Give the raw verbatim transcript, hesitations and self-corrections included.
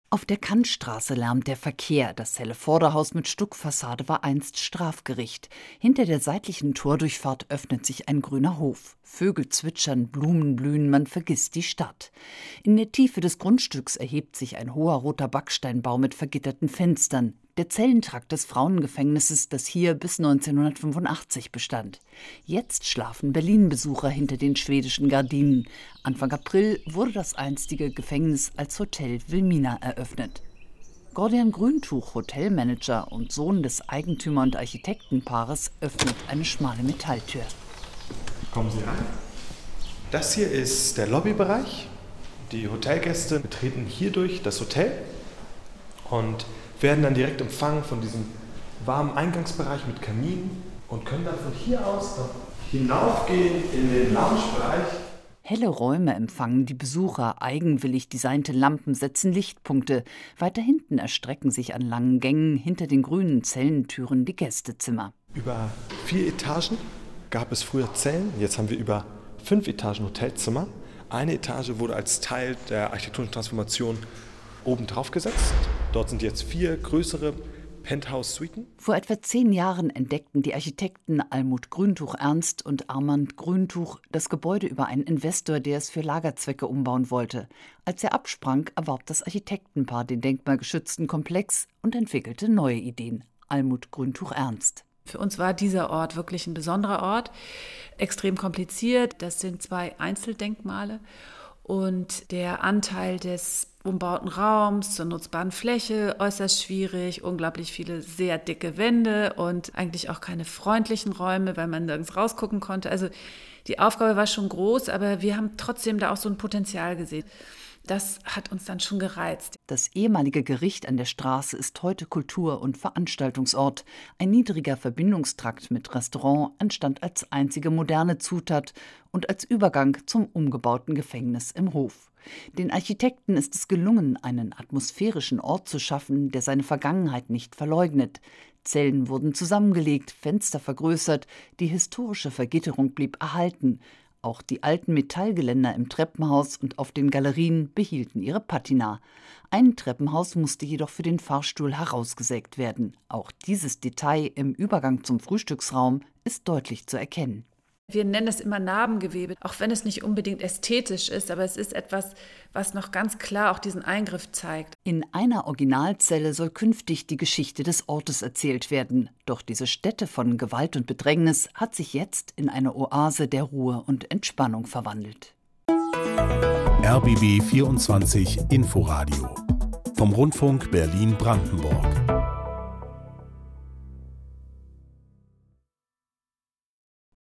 Auf der Kantstraße lärmt der Verkehr. Das helle Vorderhaus mit Stuckfassade war einst Strafgericht. Hinter der seitlichen Tordurchfahrt öffnet sich ein grüner Hof. Vögel zwitschern, Blumen blühen, man vergisst die Stadt. In der Tiefe des Grundstücks erhebt sich ein hoher roter Backsteinbau mit vergitterten Fenstern. Der Zellentrakt des Frauengefängnisses, das hier bis neunzehnhundertfünfundachtzig bestand. Jetzt schlafen Berlin-Besucher hinter den schwedischen Gardinen. Anfang April wurde das einstige Gefängnis als Hotel Wilmina eröffnet. Gordian Grüntuch, Hotelmanager und Sohn des Eigentümer- und Architektenpaares, öffnet eine schmale Metalltür. Kommen Sie rein. Das hier ist der Lobbybereich. Die Hotelgäste betreten hierdurch das Hotel und werden dann direkt empfangen von diesem warmen Eingangsbereich mit Kamin und können dann von hier aus hinaufgehen in den Loungebereich. Helle Räume empfangen die Besucher, eigenwillig designte Lampen setzen Lichtpunkte. Weiter hinten erstrecken sich an langen Gängen hinter den grünen Zellentüren die Gästezimmer. Über vier Etagen gab es früher Zellen, jetzt haben wir über fünf Etagen Hotelzimmer. Eine Etage wurde als Teil der architektonischen Transformation oben drauf gesetzt. Dort sind jetzt vier größere Penthouse-Suiten. Vor etwa zehn Jahren entdeckten die Architekten Almut Grüntuch-Ernst und Armand Grüntuch das Gebäude über einen Investor, der es für Lagerzwecke umbauen wollte. Als er absprang, erwarb das Architektenpaar den denkmalgeschützten Komplex und entwickelte neue Ideen. Almut Grüntuch-Ernst. Für uns war dieser Ort wirklich ein besonderer Ort, extrem kompliziert. Das sind zwei Einzeldenkmale. Und der Anteil des umbauten Raums zur nutzbaren Fläche äußerst schwierig, unglaublich viele sehr dicke Wände und eigentlich auch keine freundlichen Räume, weil man nirgends rausgucken konnte. Also die Aufgabe war schon groß, aber wir haben trotzdem da auch so ein Potenzial gesehen. Das hat uns dann schon gereizt. Das ehemalige Gericht an der Straße ist heute Kultur- und Veranstaltungsort. Ein niedriger Verbindungstrakt mit Restaurant entstand als einzige moderne Zutat und als Übergang zum umgebauten Gefängnis im Hof. Den Architekten ist es gelungen, einen atmosphärischen Ort zu schaffen, der seine Vergangenheit nicht verleugnet. Zellen wurden zusammengelegt, Fenster vergrößert, die historische Vergitterung blieb erhalten. Auch die alten Metallgeländer im Treppenhaus und auf den Galerien behielten ihre Patina. Ein Treppenhaus musste jedoch für den Fahrstuhl herausgesägt werden. Auch dieses Detail im Übergang zum Frühstücksraum ist deutlich zu erkennen. Wir nennen das immer Narbengewebe, auch wenn es nicht unbedingt ästhetisch ist, aber es ist etwas, was noch ganz klar auch diesen Eingriff zeigt. In einer Originalzelle soll künftig die Geschichte des Ortes erzählt werden. Doch diese Stätte von Gewalt und Bedrängnis hat sich jetzt in eine Oase der Ruhe und Entspannung verwandelt. R B B vierundzwanzig Inforadio vom Rundfunk Berlin-Brandenburg.